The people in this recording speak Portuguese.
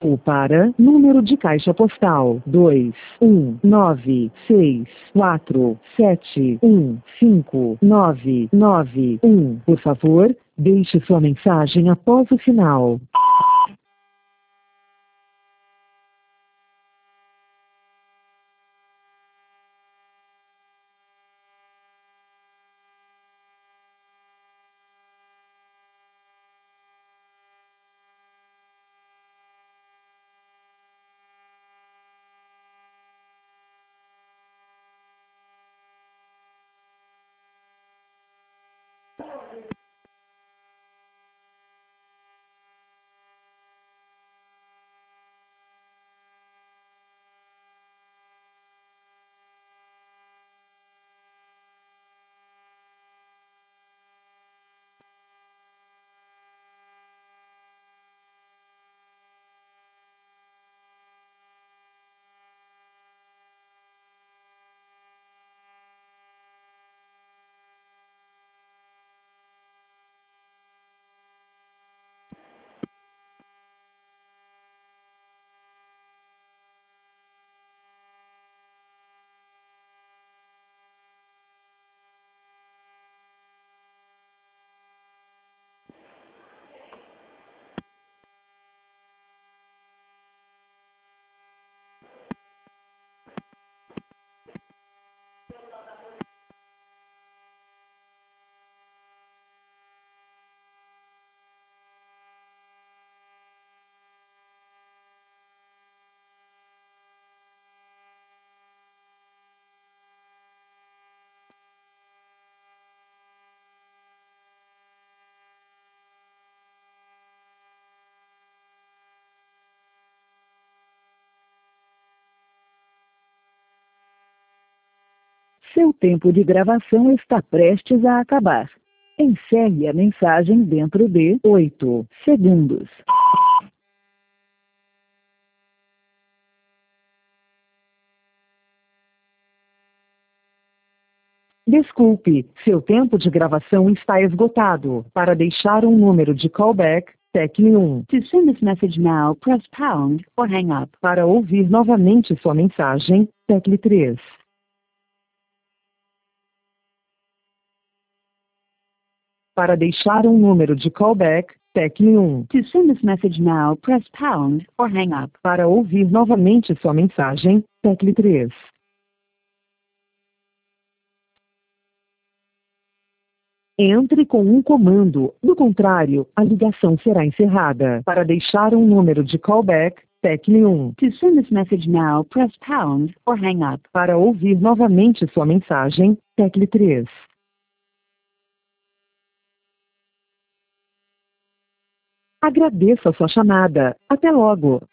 Ou para número de caixa postal 21964715991. Por favor, deixe sua mensagem após o sinal. Seu tempo de gravação está prestes a acabar. Encerre a mensagem dentro de 8 segundos. Desculpe, seu tempo de gravação está esgotado. Para deixar um número de callback, tecle 1. To send this message now, press pound or hang up. Para ouvir novamente sua mensagem, tecle 3. Para deixar um número de callback, tecle 1. To send this message now, press pound or hang up. Para ouvir novamente sua mensagem, tecle 3. Entre com um comando, do contrário, a ligação será encerrada. Para deixar um número de callback, tecle 1. To send this message now, press pound or hang up. Para ouvir novamente sua mensagem, tecle 3. Agradeço a sua chamada. Até logo.